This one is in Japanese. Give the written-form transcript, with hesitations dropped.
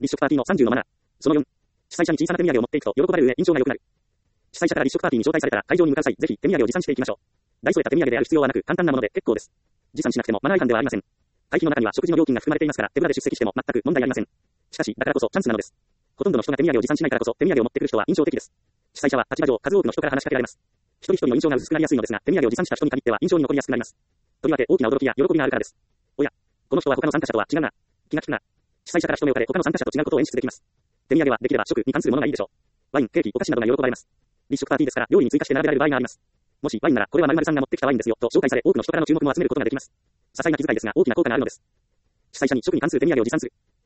立食パーティーの30のマナー。その4。主催者に小さな手土産を持っていくと喜ばれる上印象が良くなる。主催者から立食パーティーに招待されたら会場に向かう際、ぜひ手土産を持参していきましょう。大それた手土産である必要はなく簡単なもので結構です。持参しなくてもマナー違反ではありません。会費の中には食事の料金が含まれていますから、手ぶらで出席しても全く問題ありません。しかし、だからこそチャンスなのです。ほとんどの人が手土産を持参しないからこそ手土産を持ってくる人は印象的です。主催者は立場上数多くの人から話しかけられます。一人一人の印象が薄くなりやすいのですが、手土産を持参した人に限っては印象に残りやすくなります。とりわけ大きな驚きや喜びがあるからです。おや、この人は他の参加者とは違うな。気が利くな。主催者から一目置かれ他の参加者と違うことを演出できます。手土産はできれば食に関するものがいいでしょう。ワイン、ケーキ、お菓子などが喜ばれます。立食パーティーですから料理に追加して並べられる場合があります。もしワインならこれは〇〇さんが持ってきたワインですよと紹介され多くの人からの注目も集めることができます。些細な気遣いですが大きな効果があるのです。主催者に食に関する手土産を持参する。